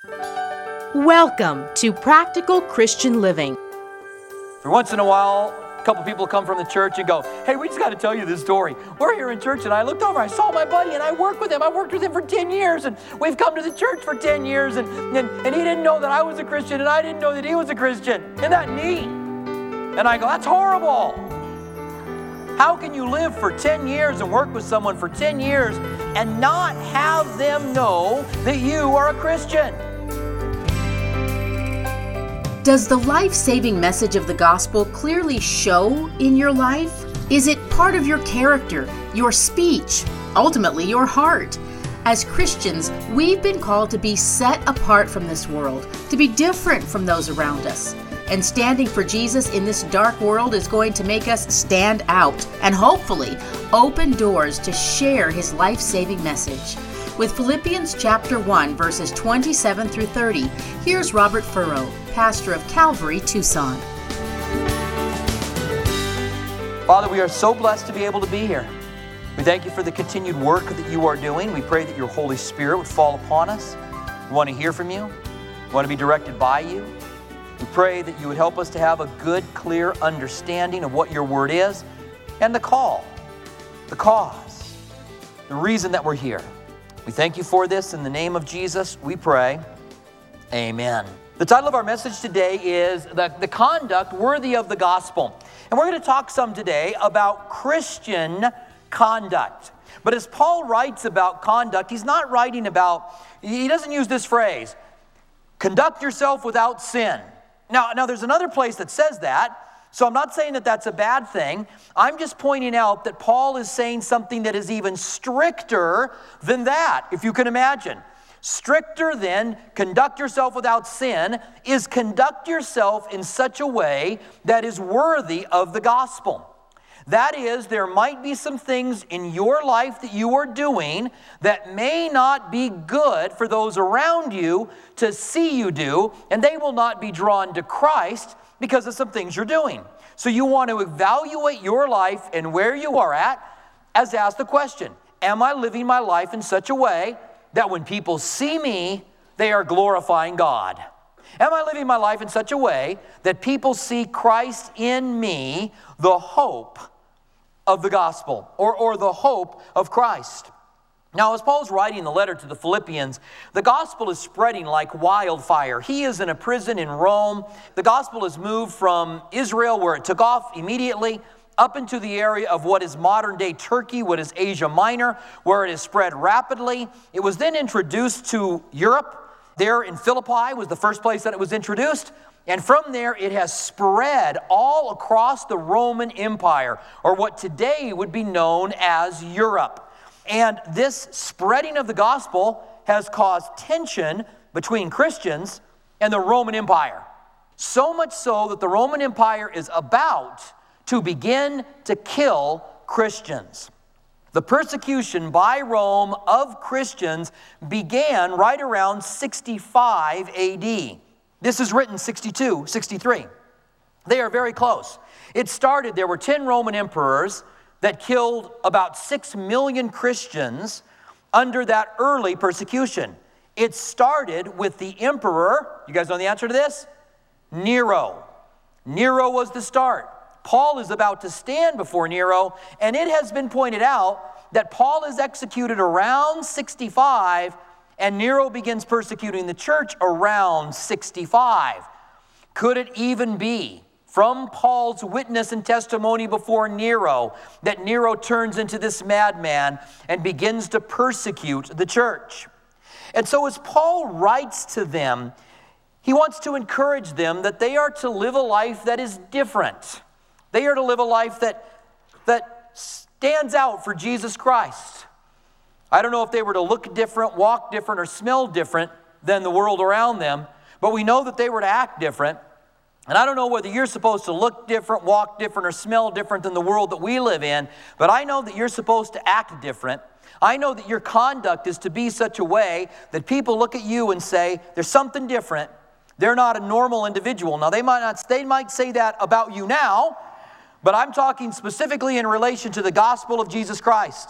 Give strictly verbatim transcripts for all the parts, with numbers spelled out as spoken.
Welcome to Practical Christian Living. Every once in a while, a couple people come from the church and go, hey, we just got to tell you this story. We're here in church and I looked over, I saw my buddy and I worked with him. I worked with him for ten years and we've come to the church for ten years and, and, and he didn't know that I was a Christian and I didn't know that he was a Christian. Isn't that neat? And I go, that's horrible. How can you live for ten years and work with someone for ten years and not have them know that you are a Christian? Does the life-saving message of the gospel clearly show in your life? Is it part of your character, your speech, ultimately your heart? As Christians, we've been called to be set apart from this world, to be different from those around us. And standing for Jesus in this dark world is going to make us stand out and hopefully open doors to share his life-saving message. With Philippians chapter one, verses twenty-seven through thirty, here's Robert Furrow, pastor of Calvary, Tucson. Father, we are so blessed to be able to be here. We thank you for the continued work that you are doing. We pray that your Holy Spirit would fall upon us. We want to hear from you. We want to be directed by you. We pray that you would help us to have a good, clear understanding of what your word is and the call, the cause, the reason that we're here. We thank you for this. In the name of Jesus, we pray. Amen. The title of our message today is the, the Conduct Worthy of the Gospel. And we're going to talk some today about Christian conduct. But as Paul writes about conduct, he's not writing about, he doesn't use this phrase, conduct yourself without sin. Now, now there's another place that says that. So I'm not saying that that's a bad thing. I'm just pointing out that Paul is saying something that is even stricter than that, if you can imagine. Stricter than conduct yourself without sin is conduct yourself in such a way that is worthy of the gospel. That is, there might be some things in your life that you are doing that may not be good for those around you to see you do, and they will not be drawn to Christ because of some things you're doing. So you want to evaluate your life and where you are at as ask the question, am I living my life in such a way that when people see me, they are glorifying God? Am I living my life in such a way that people see Christ in me, the hope of the gospel, or, or the hope of Christ? Now, as Paul's writing the letter to the Philippians, the gospel is spreading like wildfire. He is in a prison in Rome. The gospel has moved from Israel, where it took off immediately, up into the area of what is modern-day Turkey, what is Asia Minor, where it has spread rapidly. It was then introduced to Europe. There in Philippi was the first place that it was introduced. And from there, it has spread all across the Roman Empire, or what today would be known as Europe. And this spreading of the gospel has caused tension between Christians and the Roman Empire. So much so that the Roman Empire is about to begin to kill Christians. The persecution by Rome of Christians began right around sixty-five A D. This is written sixty-two, sixty-three. They are very close. It started, there were ten Roman emperors that killed about six million Christians under that early persecution. It started with the emperor, you guys know the answer to this? Nero. Nero was the start. Paul is about to stand before Nero, and it has been pointed out that Paul is executed around sixty-five, and Nero begins persecuting the church around sixty-five. Could it even be, from Paul's witness and testimony before Nero, that Nero turns into this madman and begins to persecute the church? And so as Paul writes to them, he wants to encourage them that they are to live a life that is different. They are to live a life that, that stands out for Jesus Christ. I don't know if they were to look different, walk different, or smell different than the world around them, but we know that they were to act different. And I don't know whether you're supposed to look different, walk different, or smell different than the world that we live in, but I know that you're supposed to act different. I know that your conduct is to be such a way that people look at you and say, there's something different. They're not a normal individual. Now, they might not, they might say that about you now, but I'm talking specifically in relation to the gospel of Jesus Christ.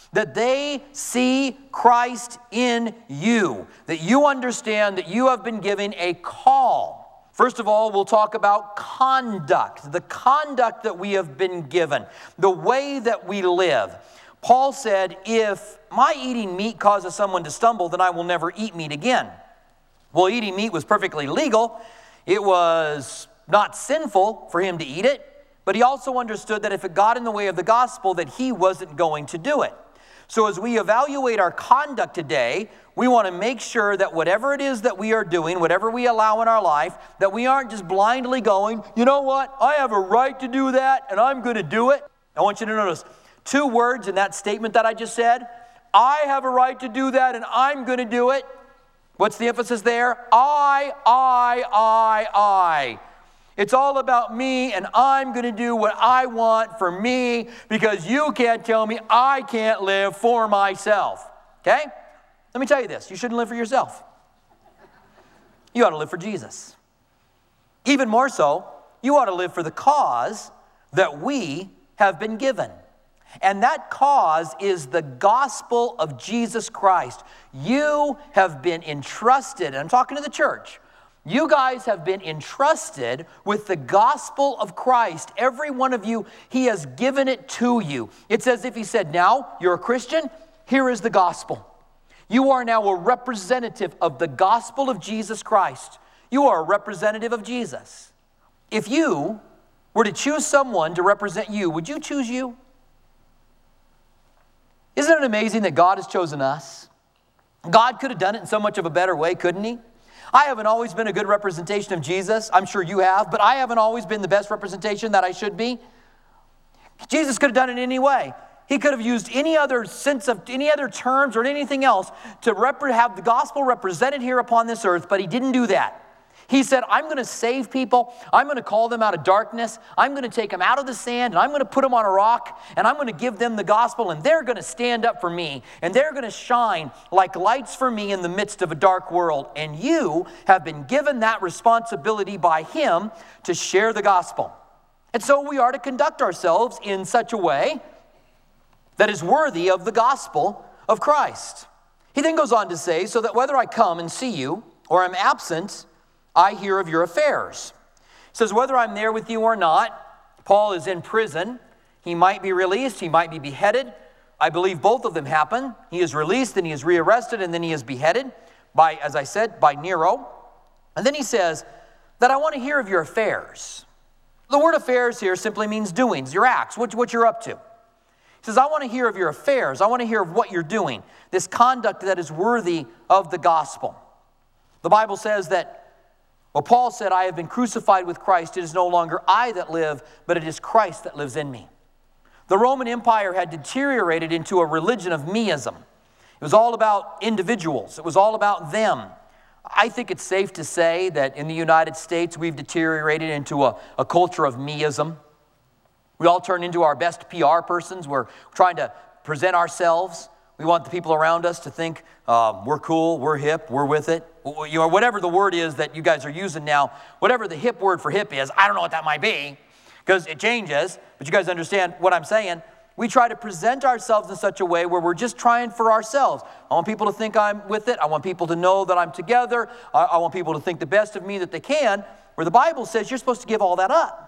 that they see Christ in you, that you understand that you have been given a call. First of all, we'll talk about conduct, the conduct that we have been given, the way that we live. Paul said, if my eating meat causes someone to stumble, then I will never eat meat again. Well, eating meat was perfectly legal. It was not sinful for him to eat it, but he also understood that if it got in the way of the gospel, that he wasn't going to do it. So as we evaluate our conduct today, we want to make sure that whatever it is that we are doing, whatever we allow in our life, that we aren't just blindly going, you know what, I have a right to do that and I'm going to do it. I want you to notice two words in that statement that I just said. I have a right to do that and I'm going to do it. What's the emphasis there? I, I, I, I. It's all about me, and I'm going to do what I want for me because you can't tell me I can't live for myself. Okay? Let me tell you this. You shouldn't live for yourself. You ought to live for Jesus. Even more so, you ought to live for the cause that we have been given. And that cause is the gospel of Jesus Christ. You have been entrusted, and I'm talking to the church, you guys have been entrusted with the gospel of Christ. Every one of you, he has given it to you. It's as if he said, now you're a Christian, here is the gospel. You are now a representative of the gospel of Jesus Christ. You are a representative of Jesus. If you were to choose someone to represent you, would you choose you? Isn't it amazing that God has chosen us? God could have done it in so much of a better way, couldn't he? I haven't always been a good representation of Jesus. I'm sure you have, but I haven't always been the best representation that I should be. Jesus could have done it any way. He could have used any other sense of, any other terms or anything else to rep- have the gospel represented here upon this earth, but he didn't do that. He said, I'm going to save people. I'm going to call them out of darkness. I'm going to take them out of the sand, and I'm going to put them on a rock, and I'm going to give them the gospel, and they're going to stand up for me, and they're going to shine like lights for me in the midst of a dark world. And you have been given that responsibility by him to share the gospel. And so we are to conduct ourselves in such a way that is worthy of the gospel of Christ. He then goes on to say, so that whether I come and see you or am absent, I hear of your affairs. He says, whether I'm there with you or not, Paul is in prison. He might be released. He might be beheaded. I believe both of them happen. He is released, and he is rearrested, and then he is beheaded by, as I said, by Nero. And then he says that I want to hear of your affairs. The word affairs here simply means doings, your acts, what, what you're up to. He says, I want to hear of your affairs. I want to hear of what you're doing, this conduct that is worthy of the gospel. The Bible says that, well, Paul said, I have been crucified with Christ. It is no longer I that live, but it is Christ that lives in me. The Roman Empire had deteriorated into a religion of meism. It was all about individuals. It was all about them. I think it's safe to say that in the United States, we've deteriorated into a, a culture of meism. We all turn into our best P R persons. We're trying to present ourselves. We want the people around us to think um, we're cool, we're hip, we're with it. You know, whatever the word is that you guys are using now, whatever the hip word for hip is, I don't know what that might be because it changes, but you guys understand what I'm saying. We try to present ourselves in such a way where we're just trying for ourselves. I want people to think I'm with it. I want people to know that I'm together. I, I want people to think the best of me that they can, where the Bible says you're supposed to give all that up.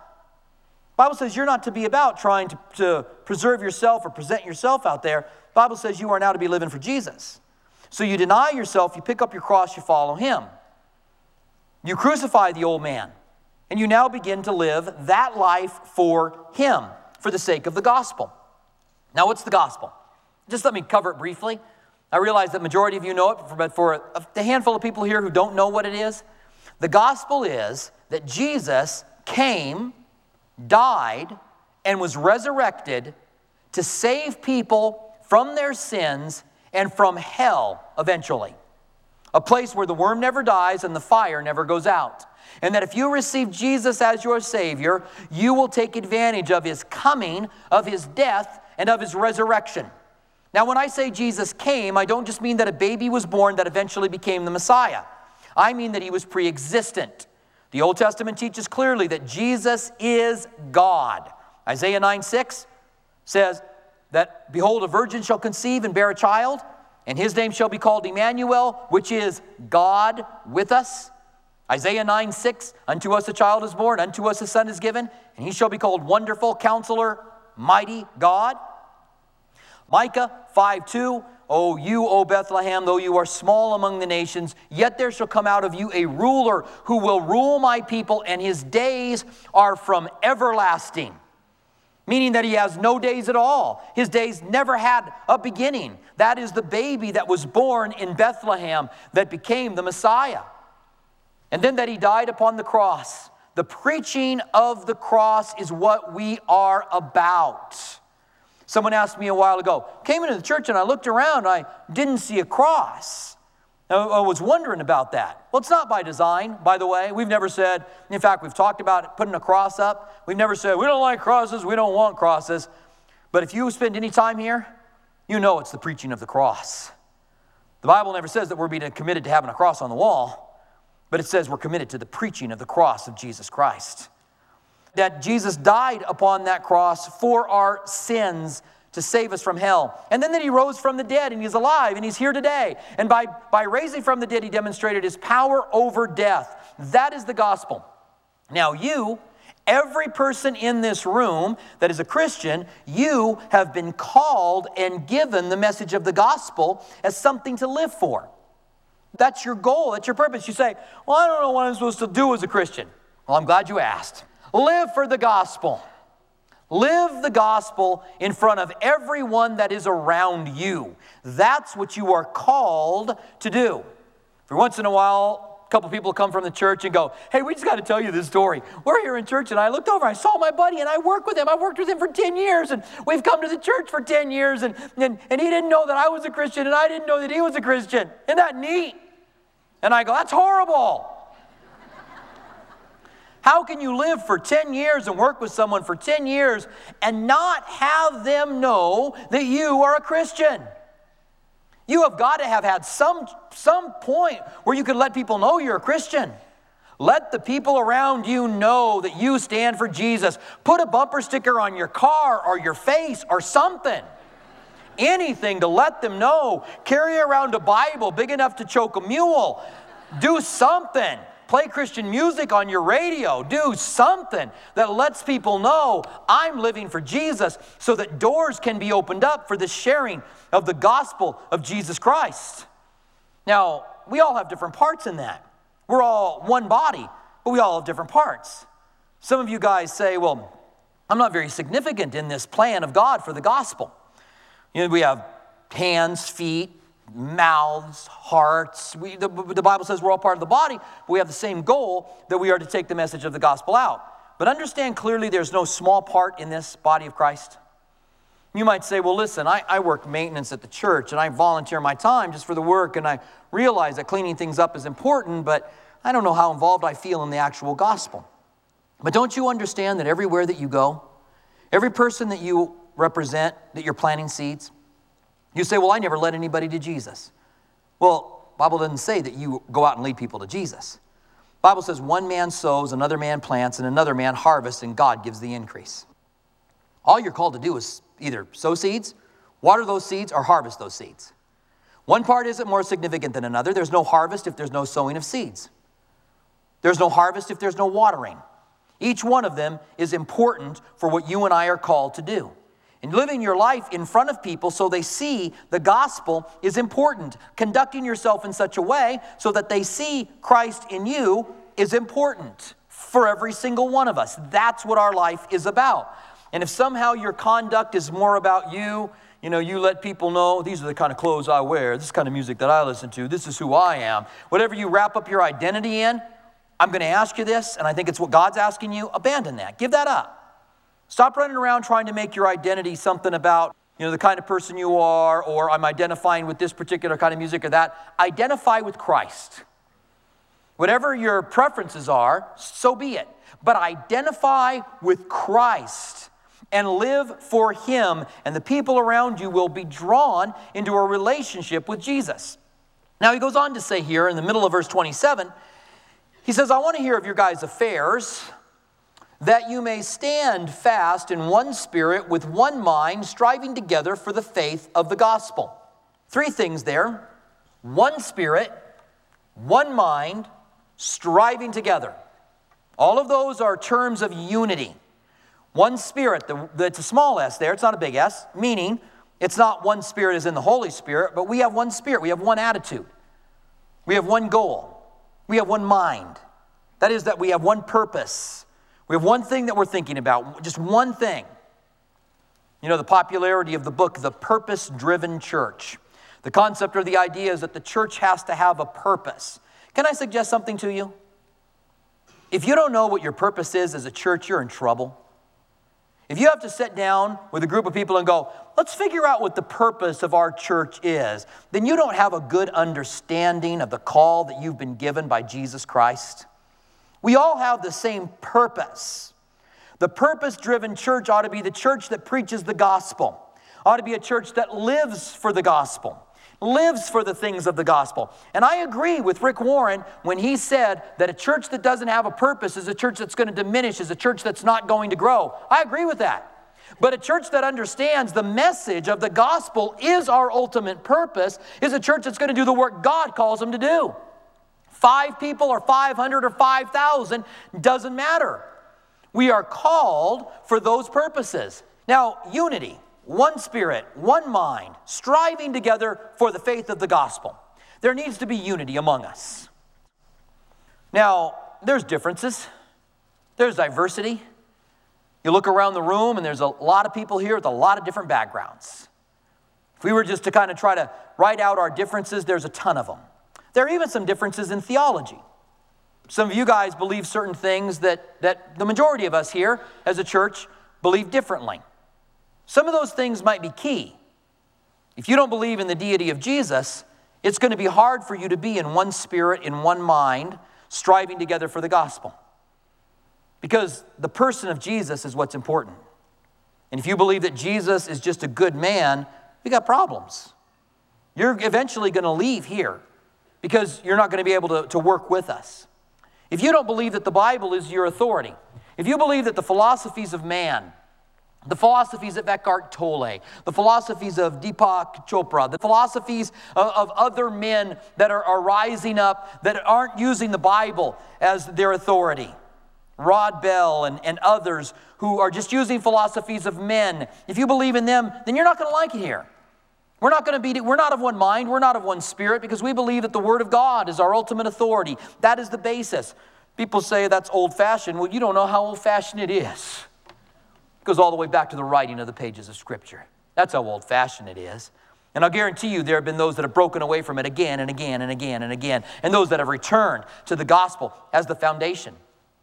The Bible says you're not to be about trying to, to preserve yourself or present yourself out there. The Bible says you are now to be living for Jesus. So you deny yourself, you pick up your cross, you follow him. You crucify the old man, and you now begin to live that life for him, for the sake of the gospel. Now, what's the gospel? Just let me cover it briefly. I realize that majority of you know it, but for a handful of people here who don't know what it is, the gospel is that Jesus came, died, and was resurrected to save people from their sins and from hell eventually. A place where the worm never dies and the fire never goes out. And that if you receive Jesus as your Savior, you will take advantage of his coming, of his death, and of his resurrection. Now, when I say Jesus came, I don't just mean that a baby was born that eventually became the Messiah. I mean that he was pre-existent. The Old Testament teaches clearly that Jesus is God. Isaiah nine six says, that, behold, a virgin shall conceive and bear a child, and his name shall be called Emmanuel, which is God with us. Isaiah nine six, unto us a child is born, unto us a son is given, and he shall be called Wonderful, Counselor, Mighty God. Micah five two, O you, O Bethlehem, though you are small among the nations, yet there shall come out of you a ruler who will rule my people, and his days are from everlasting. Meaning that he has no days at all. His days never had a beginning. That is the baby that was born in Bethlehem that became the Messiah. And then that he died upon the cross. The preaching of the cross is what we are about. Someone asked me a while ago, came into the church and I looked around and I didn't see a cross. I was wondering about that. Well, it's not by design, by the way. We've never said, in fact, we've talked about putting a cross up. We've never said, we don't like crosses, we don't want crosses. But if you spend any time here, you know it's the preaching of the cross. The Bible never says that we're being committed to having a cross on the wall, but it says we're committed to the preaching of the cross of Jesus Christ. That Jesus died upon that cross for our sins to save us from hell. And then that he rose from the dead and he's alive and he's here today. And by, by raising from the dead, he demonstrated his power over death. That is the gospel. Now you, every person in this room that is a Christian, you have been called and given the message of the gospel as something to live for. That's your goal, that's your purpose. You say, well, I don't know what I'm supposed to do as a Christian. Well, I'm glad you asked. Live for the gospel. Live the gospel in front of everyone that is around you. That's what you are called to do. For once in a while, a couple people come from the church and go, hey, we just got to tell you this story. We're here in church and I looked over, I saw my buddy and I work with him. I worked with him for ten years and we've come to the church for ten years and, and, and he didn't know that I was a Christian and I didn't know that he was a Christian. Isn't that neat? And I go, that's horrible. How can you live for ten years and work with someone for ten years and not have them know that you are a Christian? You have got to have had some, some point where you can let people know you're a Christian. Let the people around you know that you stand for Jesus. Put a bumper sticker on your car or your face or something. Anything to let them know. Carry around a Bible big enough to choke a mule. Do something. Play Christian music on your radio. Do something that lets people know I'm living for Jesus so that doors can be opened up for the sharing of the gospel of Jesus Christ. Now, we all have different parts in that. We're all one body, but we all have different parts. Some of you guys say, well, I'm not very significant in this plan of God for the gospel. You know, we have hands, feet, mouths, hearts. We, the, the Bible says we're all part of the body, but we have the same goal, that we are to take the message of the gospel out. But understand clearly there's no small part in this body of Christ. You might say, well, listen, I, I work maintenance at the church and I volunteer my time just for the work and I realize that cleaning things up is important, but I don't know how involved I feel in the actual gospel. But don't you understand that everywhere that you go, every person that you represent, that you're planting seeds, you say, well, I never led anybody to Jesus. Well, the Bible doesn't say that you go out and lead people to Jesus. The Bible says one man sows, another man plants, and another man harvests, and God gives the increase. All you're called to do is either sow seeds, water those seeds, or harvest those seeds. One part isn't more significant than another. There's no harvest if there's no sowing of seeds. There's no harvest if there's no watering. Each one of them is important for what you and I are called to do. And living your life in front of people so they see the gospel is important. Conducting yourself in such a way so that they see Christ in you is important for every single one of us. That's what our life is about. And if somehow your conduct is more about you, you know, you let people know, these are the kind of clothes I wear, this is the kind of music that I listen to, this is who I am. Whatever you wrap up your identity in, I'm going to ask you this, and I think it's what God's asking you, abandon that. Give that up. Stop running around trying to make your identity something about, you know, the kind of person you are, or I'm identifying with this particular kind of music or that. Identify with Christ. Whatever your preferences are, so be it. But identify with Christ and live for Him, and the people around you will be drawn into a relationship with Jesus. Now he goes on to say here in the middle of verse twenty-seven, he says, I want to hear of your guys' affairs. that you may stand fast in one spirit with one mind, striving together for the faith of the gospel. Three things there. One spirit, one mind, striving together. All of those are terms of unity. One spirit, the, the, it's a small s there, it's not a big S, meaning it's not one spirit as in the Holy Spirit, but we have one spirit, we have one attitude. We have one goal. We have one mind. That is that we have one purpose. We have one thing that we're thinking about, just one thing. You know, the popularity of the book, The Purpose-Driven Church. The concept or the idea is that the church has to have a purpose. Can I suggest something to you? If you don't know what your purpose is as a church, you're in trouble. If you have to sit down with a group of people and go, let's figure out what the purpose of our church is, then you don't have a good understanding of the call that you've been given by Jesus Christ. We all have the same purpose. The purpose-driven church ought to be the church that preaches the gospel. Ought to be a church that lives for the gospel, lives for the things of the gospel. And I agree with Rick Warren when he said that a church that doesn't have a purpose is a church that's going to diminish, is a church that's not going to grow. I agree with that. But a church that understands the message of the gospel is our ultimate purpose, is a church that's going to do the work God calls them to do. Five people or five hundred or five thousand doesn't matter. We are called for those purposes. Now, unity. One spirit, one mind, striving together for the faith of the gospel. There needs to be unity among us. Now, there's differences. There's diversity. You look around the room and there's a lot of people here with a lot of different backgrounds. If we were just to kind of try to write out our differences, there's a ton of them. There are even some differences in theology. Some of you guys believe certain things that, that the majority of us here as a church believe differently. Some of those things might be key. If you don't believe in the deity of Jesus, it's going to be hard for you to be in one spirit, in one mind, striving together for the gospel. Because the person of Jesus is what's important. And if you believe that Jesus is just a good man, you got problems. You're eventually going to leave here because you're not going to be able to, to work with us. If you don't believe that the Bible is your authority, if you believe that the philosophies of man, the philosophies of Eckhart Tolle, the philosophies of Deepak Chopra, the philosophies of, of other men that are, are rising up that aren't using the Bible as their authority, Rod Bell and, and others who are just using philosophies of men, if you believe in them, then you're not going to like it here. We're not going to be, we're not of one mind, we're not of one spirit, because we believe that the Word of God is our ultimate authority. That is the basis. People say that's old-fashioned. Well, you don't know how old-fashioned it is. It goes all the way back to the writing of the pages of Scripture. That's how old-fashioned it is. And I'll guarantee you there have been those that have broken away from it again and again and again and again, and those that have returned to the gospel as the foundation.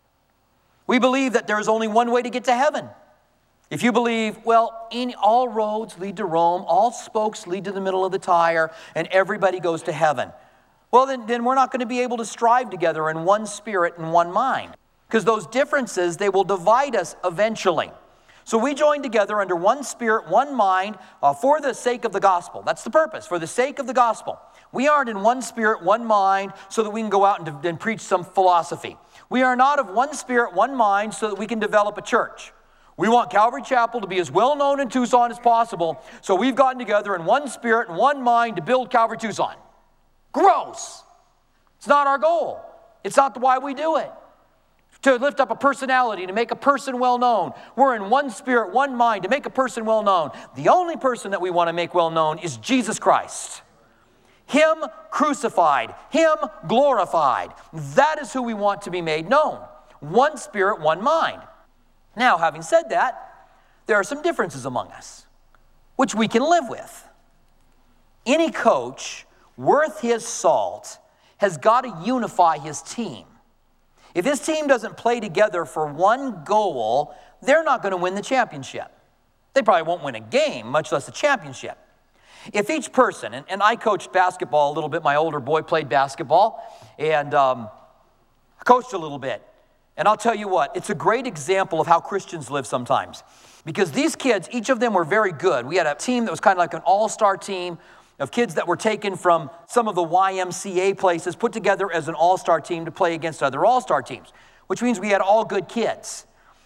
We believe that there is only one way to get to heaven. If you believe, well, in all roads lead to Rome, all spokes lead to the middle of the tire, and everybody goes to heaven, well, then, then we're not going to be able to strive together in one spirit and one mind. Because those differences, they will divide us eventually. So we join together under one spirit, one mind, uh, for the sake of the gospel. That's the purpose, for the sake of the gospel. We aren't in one spirit, one mind, so that we can go out and, and preach some philosophy. We are not of one spirit, one mind, so that we can develop a church. We want Calvary Chapel to be as well known in Tucson as possible, so we've gotten together in one spirit and one mind to build Calvary Tucson. Gross. It's not our goal. It's not why we do it. To lift up a personality, to make a person well known. We're in one spirit, one mind, to make a person well known. The only person that we want to make well known is Jesus Christ. Him crucified, Him glorified. That is who we want to be made known. One spirit, one mind. Now, having said that, there are some differences among us, which we can live with. Any coach worth his salt has got to unify his team. If his team doesn't play together for one goal, they're not going to win the championship. They probably won't win a game, much less a championship. If each person, and, and I coached basketball a little bit, my older boy played basketball, and um, I coached a little bit. And I'll tell you what, it's a great example of how Christians live sometimes. Because these kids, each of them were very good. We had a team that was kind of like an all-star team of kids that were taken from some of the Y M C A places, put together as an all-star team to play against other all-star teams, which means we had all good kids.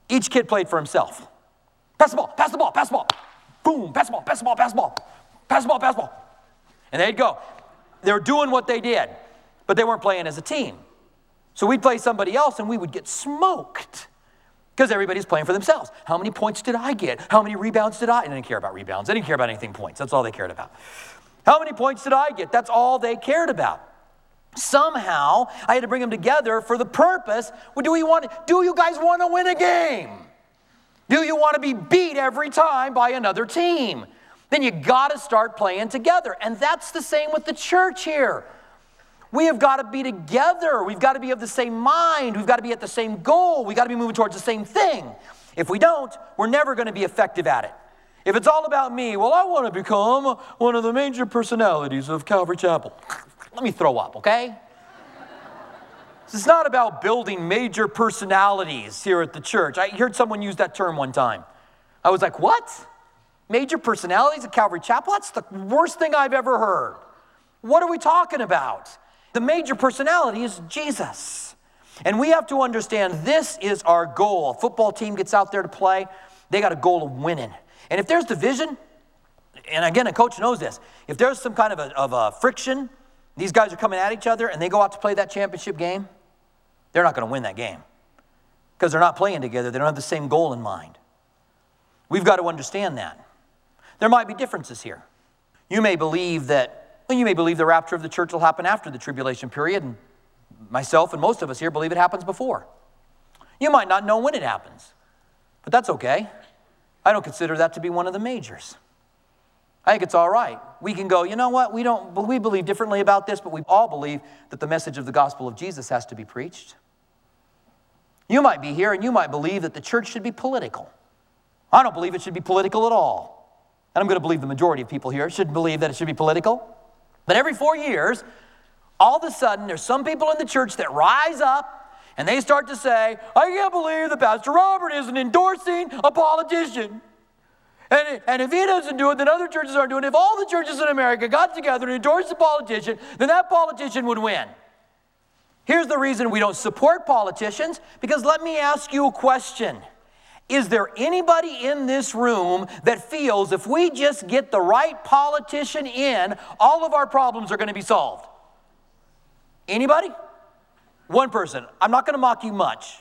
Each kid played for himself. Pass the ball, pass the ball, pass the ball. Boom, pass the ball, pass the ball, pass the ball. Pass the ball, pass the ball. And they'd go. They were doing what they did, but they weren't playing as a team. So we'd play somebody else and we would get smoked because everybody's playing for themselves. How many points did I get? How many rebounds did I? They didn't care about rebounds. They didn't care about anything points. That's all they cared about. How many points did I get? That's all they cared about. Somehow, I had to bring them together for the purpose. Well, do we want? Do you guys want to win a game? Do you want to be beat every time by another team? Then you got to start playing together. And that's the same with the church here. We have got to be together. We've got to be of the same mind. We've got to be at the same goal. We've got to be moving towards the same thing. If we don't, we're never going to be effective at it. If it's all about me, well, I want to become one of the major personalities of Calvary Chapel. Let me throw up, okay? It's not about building major personalities here at the church. I heard someone use that term one time. I was like, what? Major personalities at Calvary Chapel? That's the worst thing I've ever heard. What are we talking about? The major personality is Jesus. And we have to understand this is our goal. A football team gets out there to play, they got a goal of winning. And if there's division, and again, a coach knows this, if there's some kind of a, of a friction, these guys are coming at each other and they go out to play that championship game, they're not going to win that game because they're not playing together. They don't have the same goal in mind. We've got to understand that. There might be differences here. You may believe that, well, you may believe the rapture of the church will happen after the tribulation period, and myself and most of us here believe it happens before. You might not know when it happens, but that's okay. I don't consider that to be one of the majors. I think it's all right. We can go, you know what, we don't, we believe differently about this, but we all believe that the message of the gospel of Jesus has to be preached. You might be here and you might believe that the church should be political. I don't believe it should be political at all. And I'm going to believe the majority of people here should believe that it should be political. But every four years, all of a sudden, there's some people in the church that rise up and they start to say, I can't believe that Pastor Robert isn't endorsing a politician. And, and if he doesn't do it, then other churches aren't doing it. If all the churches in America got together and endorsed a politician, then that politician would win. Here's the reason we don't support politicians, because let me ask you a question. Is there anybody in this room that feels if we just get the right politician in, all of our problems are going to be solved? Anybody? One person. I'm not going to mock you much.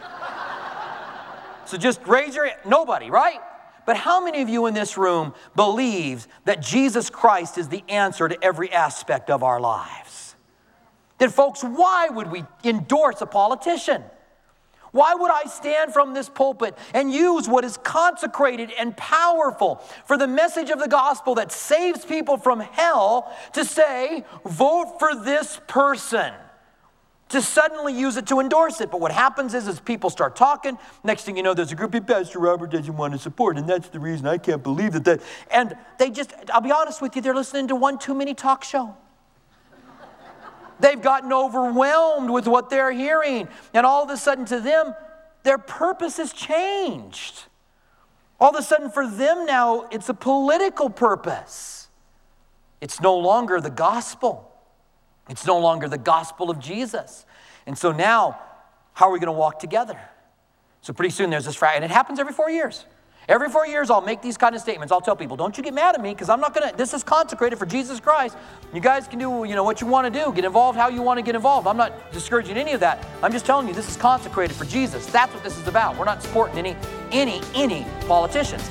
So just raise your hand. Nobody, right? But how many of you in this room believe that Jesus Christ is the answer to every aspect of our lives? Then folks, why would we endorse a politician? Why would I stand from this pulpit and use what is consecrated and powerful for the message of the gospel that saves people from hell to say, vote for this person? To suddenly use it to endorse it. But what happens is, as people start talking, next thing you know, there's a group of Pastor Robert doesn't want to support, and that's the reason I can't believe that. that. And they just, I'll be honest with you, they're listening to one too many talk show. They've gotten overwhelmed with what they're hearing. And all of a sudden to them, their purpose has changed. All of a sudden for them now, it's a political purpose. It's no longer the gospel. It's no longer the gospel of Jesus. And so now, how are we going to walk together? So pretty soon there's this frag, and it happens every four years. Every four years I'll make these kind of statements. I'll tell people, don't you get mad at me, because I'm not going to, this is consecrated for Jesus Christ. You guys can do, you know, what you want to do. Get involved how you want to get involved. I'm not discouraging any of that. I'm just telling you this is consecrated for Jesus. That's what this is about. We're not supporting any, any, any politicians.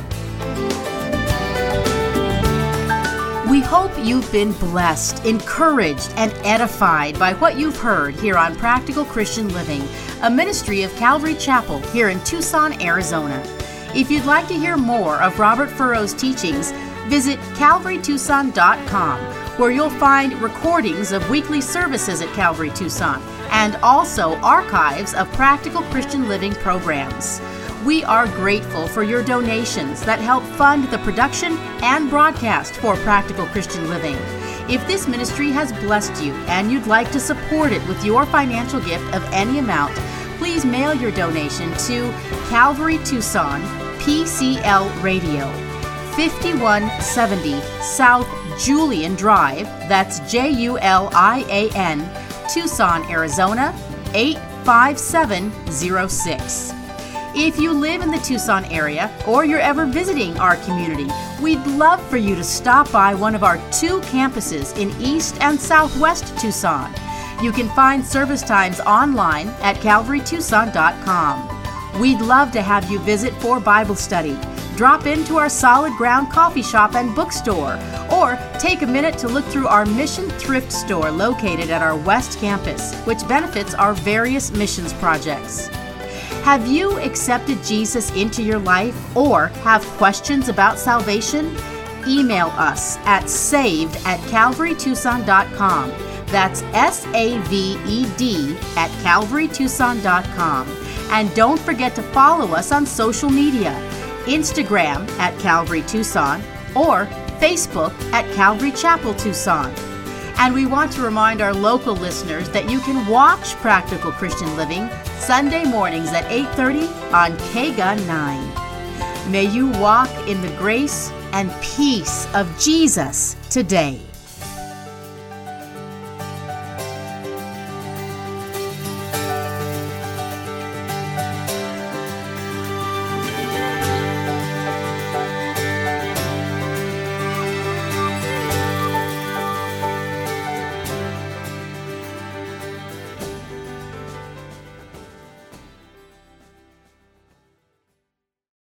We hope you've been blessed, encouraged, and edified by what you've heard here on Practical Christian Living, a ministry of Calvary Chapel here in Tucson, Arizona. If you'd like to hear more of Robert Furrow's teachings, visit calvary tucson dot com, where you'll find recordings of weekly services at Calvary Tucson and also archives of Practical Christian Living programs. We are grateful for your donations that help fund the production and broadcast for Practical Christian Living. If this ministry has blessed you and you'd like to support it with your financial gift of any amount, please mail your donation to Calvary Tucson, P C L Radio, fifty-one seventy South Julian Drive, that's J U L I A N, Tucson, Arizona, eight five seven zero six. If you live in the Tucson area or you're ever visiting our community, we'd love for you to stop by one of our two campuses in East and Southwest Tucson. You can find service times online at calvary tucson dot com. We'd love to have you visit for Bible study. Drop into our Solid Ground coffee shop and bookstore, or take a minute to look through our Mission Thrift store located at our West Campus, which benefits our various missions projects. Have you accepted Jesus into your life or have questions about salvation? Email us at saved at calvary tucson dot com. That's S A V E D at calvary tucson dot com. And don't forget to follow us on social media, Instagram at Calvary Tucson or Facebook at Calvary Chapel Tucson. And we want to remind our local listeners that you can watch Practical Christian Living Sunday mornings at eight thirty on K G U nine. May you walk in the grace and peace of Jesus today.